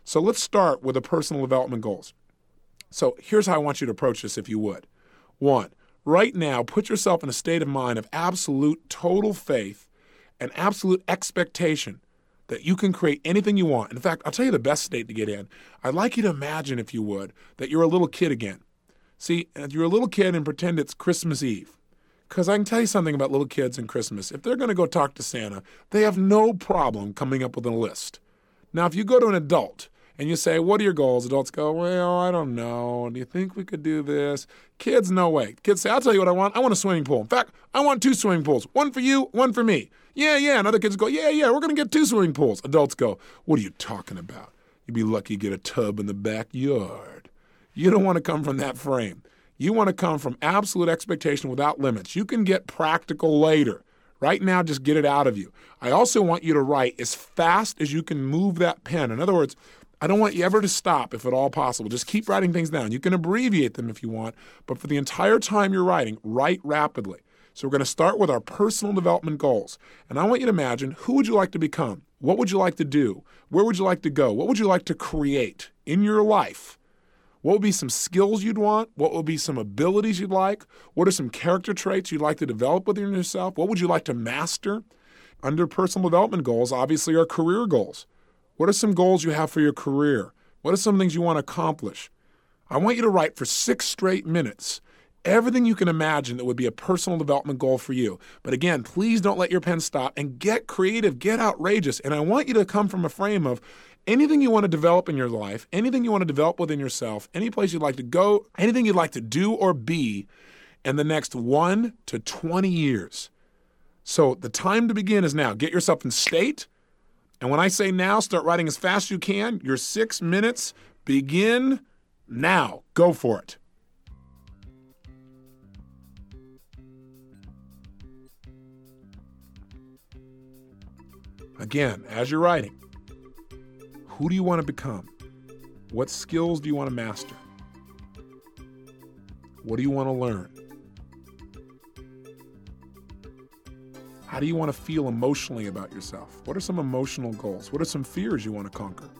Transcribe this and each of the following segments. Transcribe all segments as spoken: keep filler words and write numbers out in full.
So let's start with the personal development goals. So here's how I want you to approach this if you would. One, right now, put yourself in a state of mind of absolute total faith and absolute expectation that you can create anything you want. In fact, I'll tell you the best state to get in. I'd like you to imagine, if you would, that you're a little kid again. See, if you're a little kid and pretend it's Christmas Eve. Because I can tell you something about little kids and Christmas. If they're going to go talk to Santa, they have no problem coming up with a list. Now, if you go to an adult and you say, what are your goals? Adults go, well, I don't know. Do you think we could do this? Kids, no way. Kids say, I'll tell you what I want. I want a swimming pool. In fact, I want two swimming pools. One for you, one for me. Yeah, yeah. And other kids go, yeah, yeah, we're going to get two swimming pools. Adults go, what are you talking about? You'd be lucky to get a tub in the backyard. You don't want to come from that frame. You want to come from absolute expectation without limits. You can get practical later. Right now, just get it out of you. I also want you to write as fast as you can move that pen. In other words, I don't want you ever to stop if at all possible. Just keep writing things down. You can abbreviate them if you want, but for the entire time you're writing, write rapidly. So we're going to start with our personal development goals. And I want you to imagine, who would you like to become? What would you like to do? Where would you like to go? What would you like to create in your life? What would be some skills you'd want? What would be some abilities you'd like? What are some character traits you'd like to develop within yourself? What would you like to master? Under personal development goals, obviously, are career goals. What are some goals you have for your career? What are some things you want to accomplish? I want you to write for six straight minutes everything you can imagine that would be a personal development goal for you. But again, please don't let your pen stop and get creative, get outrageous. And I want you to come from a frame of anything you want to develop in your life, anything you want to develop within yourself, any place you'd like to go, anything you'd like to do or be in the next one to twenty years. So the time to begin is now. Get yourself in state. And when I say now, start writing as fast as you can. Your six minutes begin now. Go for it. Again, as you're writing, who do you want to become? What skills do you want to master? What do you want to learn? How do you want to feel emotionally about yourself? What are some emotional goals? What are some fears you want to conquer?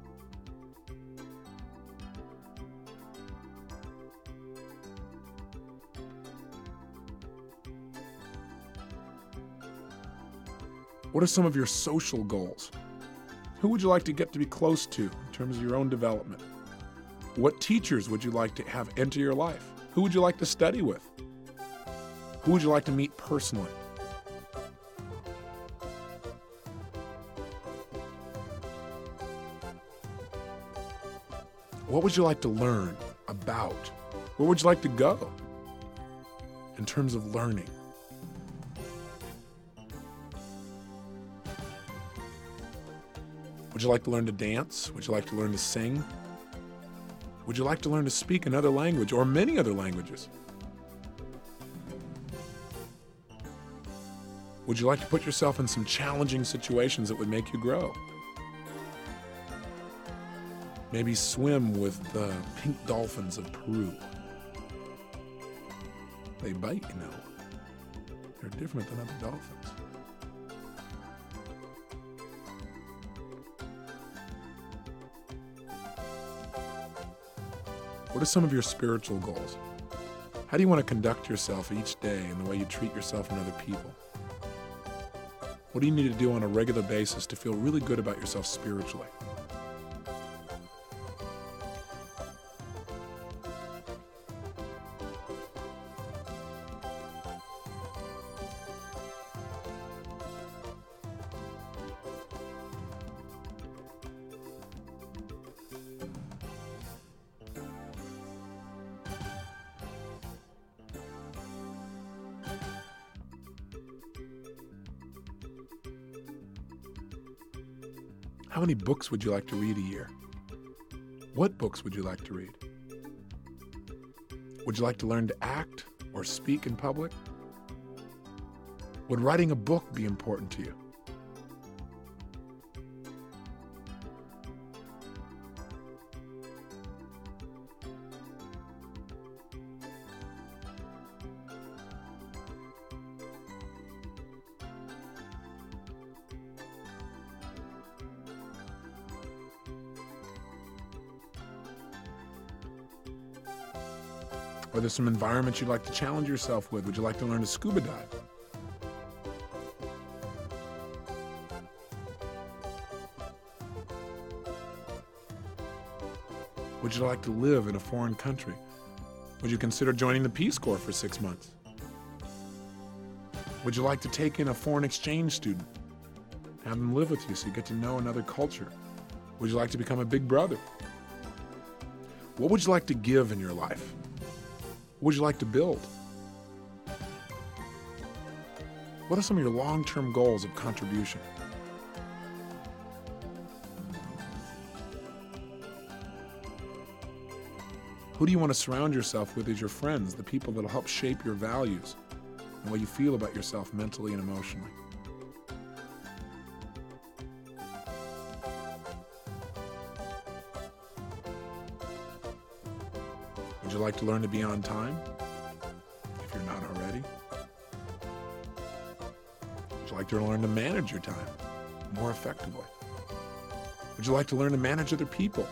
What are some of your social goals? Who would you like to get to be close to in terms of your own development? What teachers would you like to have enter your life? Who would you like to study with? Who would you like to meet personally? What would you like to learn about? Where would you like to go in terms of learning? Would you like to learn to dance? Would you like to learn to sing? Would you like to learn to speak another language or many other languages? Would you like to put yourself in some challenging situations that would make you grow? Maybe swim with the pink dolphins of Peru. They bite, you know. They're different than other dolphins. What are some of your spiritual goals? How do you want to conduct yourself each day in the way you treat yourself and other people? What do you need to do on a regular basis to feel really good about yourself spiritually? How many books would you like to read a year? What books would you like to read? Would you like to learn to act or speak in public? Would writing a book be important to you? Are there some environments you'd like to challenge yourself with? Would you like to learn to scuba dive? Would you like to live in a foreign country? Would you consider joining the Peace Corps for six months? Would you like to take in a foreign exchange student? Have them live with you so you get to know another culture? Would you like to become a big brother? What would you like to give in your life? What would you like to build? What are some of your long-term goals of contribution? Who do you want to surround yourself with as your friends, the people that will help shape your values and what you feel about yourself mentally and emotionally? Would you like to learn to be on time, if you're not already? Would you like to learn to manage your time more effectively? Would you like to learn to manage other people?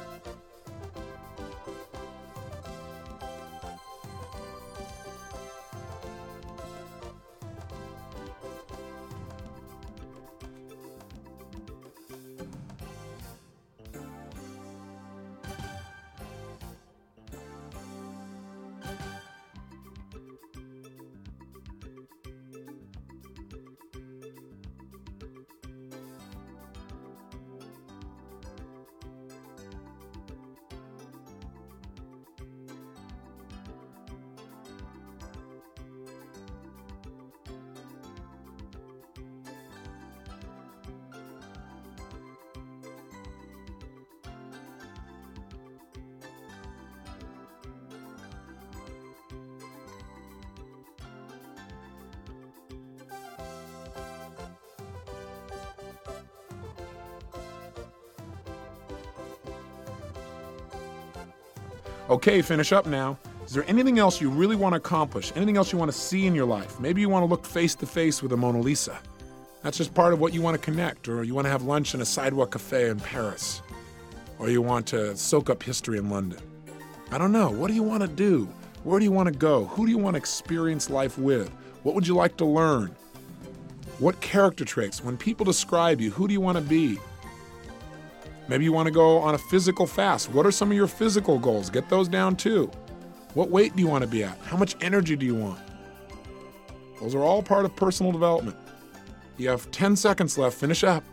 Okay, finish up now. Is there anything else you really want to accomplish? Anything else you want to see in your life? Maybe you want to look face to face with the Mona Lisa. That's just part of what you want to connect, or you want to have lunch in a sidewalk cafe in Paris, or you want to soak up history in London. I don't know. What do you want to do? Where do you want to go? Who do you want to experience life with? What would you like to learn? What character traits? When people describe you, who do you want to be? Maybe you want to go on a physical fast. What are some of your physical goals? Get those down too. What weight do you want to be at? How much energy do you want? Those are all part of personal development. You have ten seconds left. Finish up.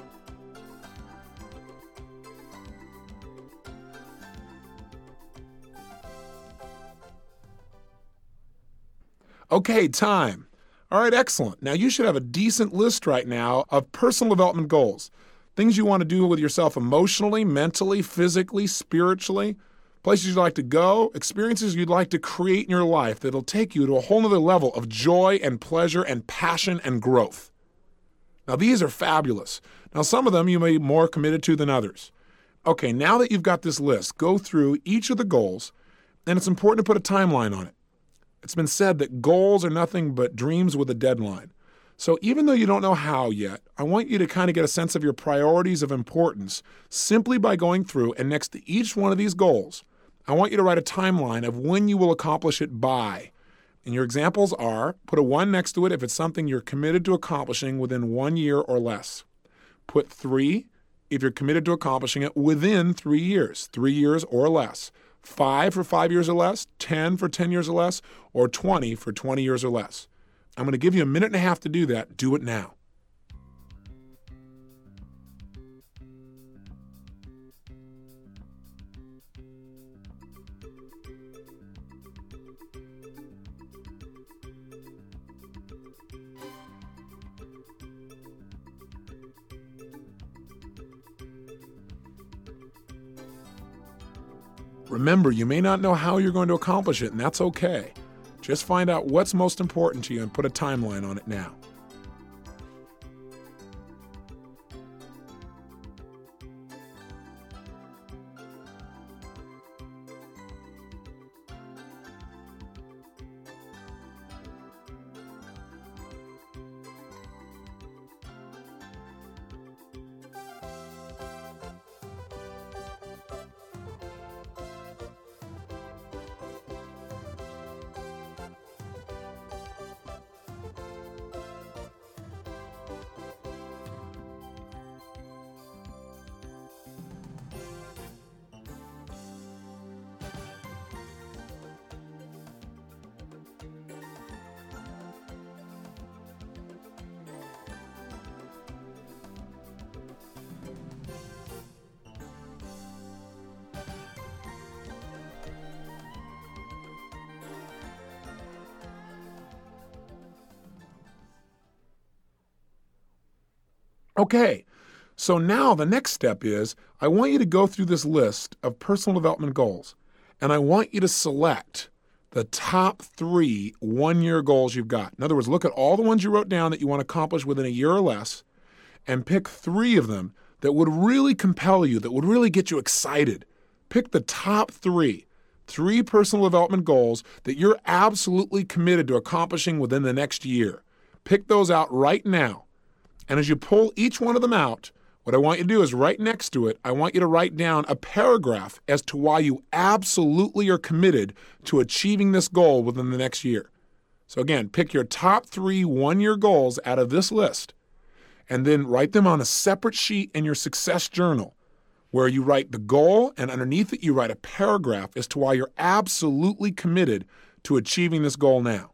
Okay, time. All right, excellent. Now you should have a decent list right now of personal development goals. Things you want to do with yourself emotionally, mentally, physically, spiritually, places you'd like to go, experiences you'd like to create in your life that'll take you to a whole nother level of joy and pleasure and passion and growth. Now, these are fabulous. Now, some of them you may be more committed to than others. Okay, now that you've got this list, go through each of the goals, and it's important to put a timeline on it. It's been said that goals are nothing but dreams with a deadline. So even though you don't know how yet, I want you to kind of get a sense of your priorities of importance simply by going through, and next to each one of these goals, I want you to write a timeline of when you will accomplish it by. And your examples are, put a one next to it if it's something you're committed to accomplishing within one year or less. Put three if you're committed to accomplishing it within three years, three years or less. Five for five years or less, ten for ten years or less, or twenty for twenty years or less. I'm going to give you a minute and a half to do that. Do it now. Remember, you may not know how you're going to accomplish it, and that's okay. Just find out what's most important to you and put a timeline on it now. Okay, so now the next step is I want you to go through this list of personal development goals, and I want you to select the top three one-year goals you've got. In other words, look at all the ones you wrote down that you want to accomplish within a year or less, and pick three of them that would really compel you, that would really get you excited. Pick the top three, three personal development goals that you're absolutely committed to accomplishing within the next year. Pick those out right now. And as you pull each one of them out, what I want you to do is right next to it, I want you to write down a paragraph as to why you absolutely are committed to achieving this goal within the next year. So again, pick your top three one-year goals out of this list, and then write them on a separate sheet in your success journal where you write the goal, and underneath it you write a paragraph as to why you're absolutely committed to achieving this goal now.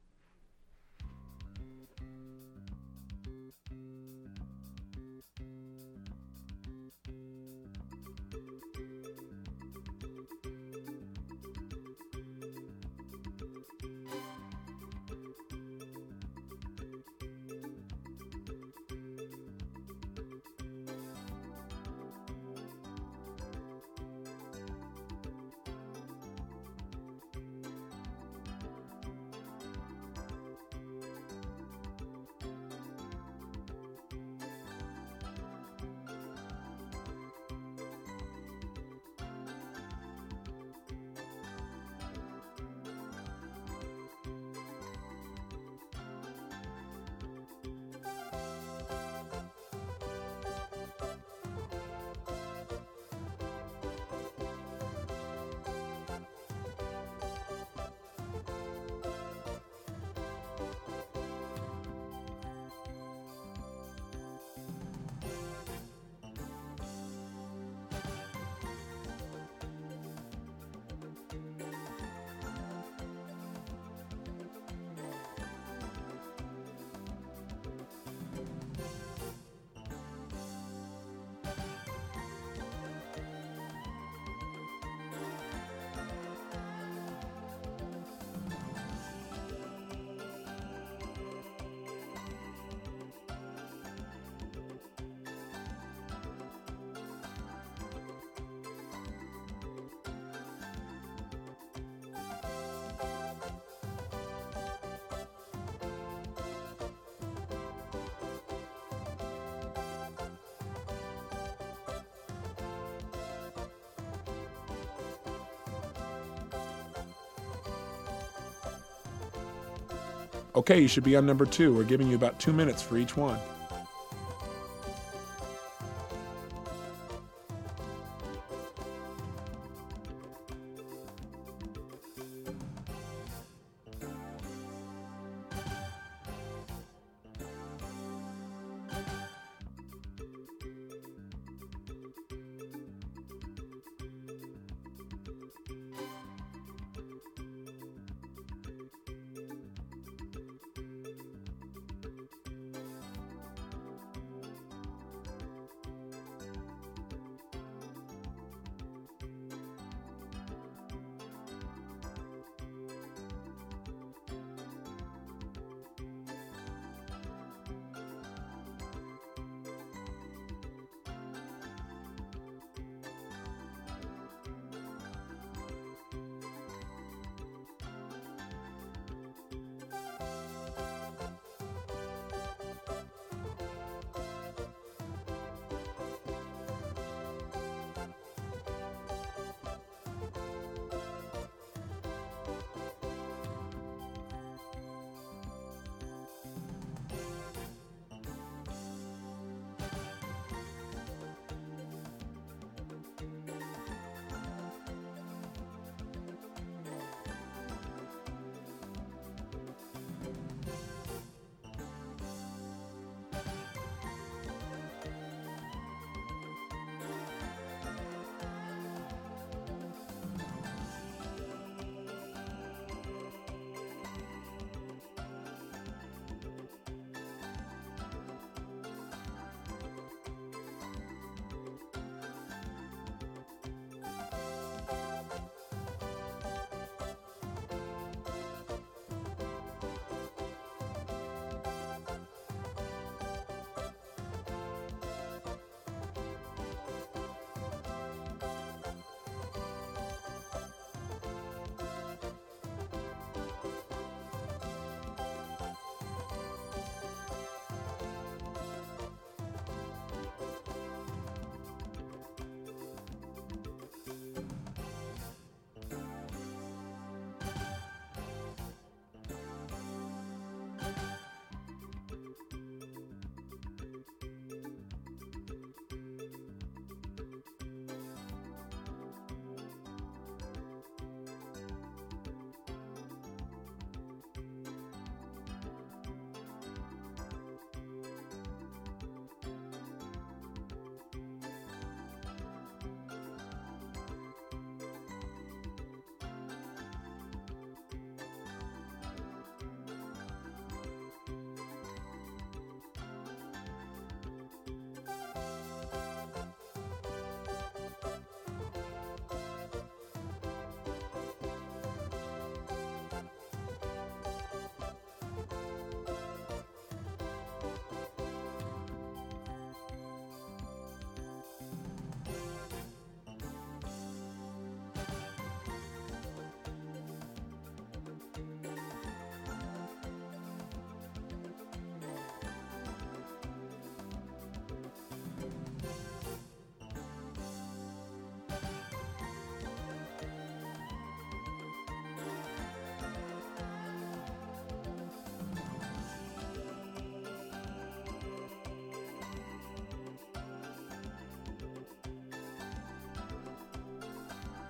Okay, you should be on number two. We're giving you about two minutes for each one.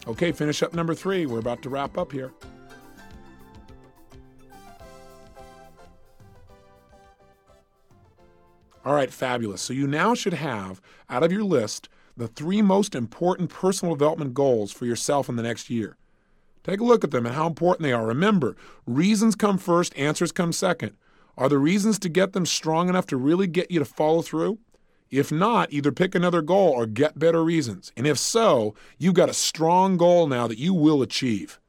Okay, finish up number three. We're about to wrap up here. All right, fabulous. So you now should have, out of your list, the three most important personal development goals for yourself in the next year. Take a look at them and how important they are. Remember, reasons come first, answers come second. Are the reasons to get them strong enough to really get you to follow through? If not, either pick another goal or get better reasons. And if so, you've got a strong goal now that you will achieve.